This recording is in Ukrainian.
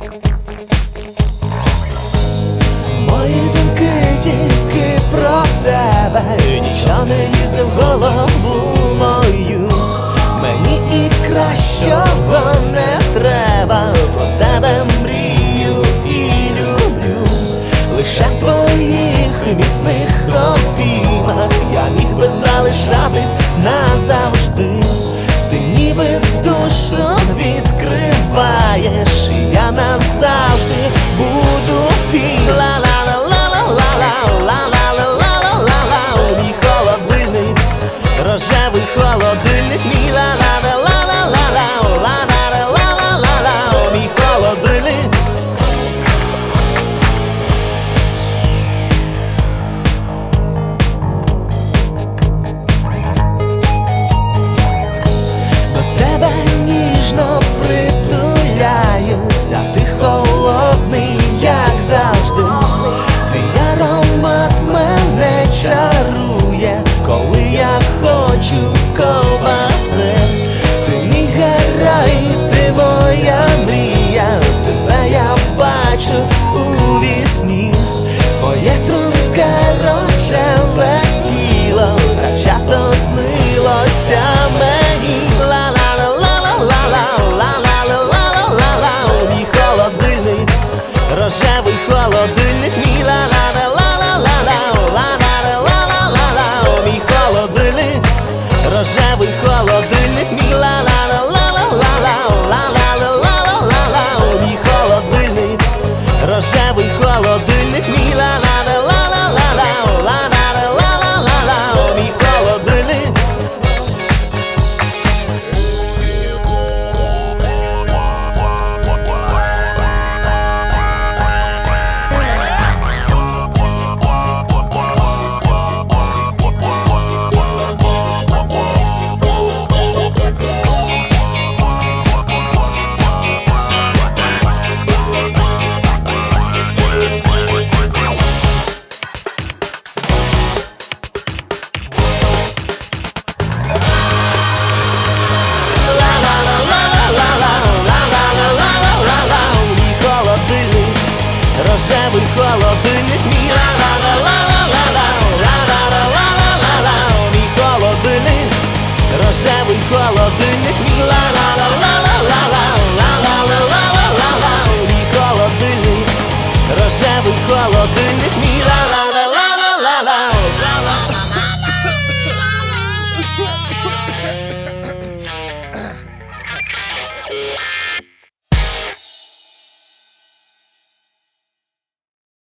Мої думки тільки про тебе, нічого не лізе в голову мою. Мені і кращого не треба, про тебе мрію і люблю. Лише в твоїх міцних обіймах я міг би залишатись назавжди. Ти ніби душу відкриваєш, і я назавжди буду твій. Ла-ла-ла-ла-ла-ла-ла-ла-ла-ла-ла-ла. Мій холодильник, рожевий холодильник, мій ла-ла-ла-ла-ла-ла-ла-ла-ла-ла-ла. Мій холодильник. Ніжно притуляюся, ти холодний, як завжди. Твій аромат мене чарує, коли я хочу ковбаси. Ти мій герой, ти моя мрія, тебе я бачу у вісні. Твоє струнке рожеве тіло так часто снилося мені. Мій холодильник, рожевий холодильник, мій ла-ла-ла-ла-ла-ла-ла-ла-ла-ла-ла. Мій холодильник, рожевий холодильник, мій ла-ла-ла-ла-ла-ла-ла-ла-ла-ла-ла. Мій холодильник, рожевий холодильник, мій ла-ла-ла-ла-ла-ла-ла-ла-ла-ла. Мій холодильник. Рожевий холодильник, мій ла-ла-ла-ла-ла-ла-ла-ла-ла-ла-ла. Мій холодильник, рожевий холодильник, мій ла-ла-ла-ла-ла-ла-ла-ла-ла.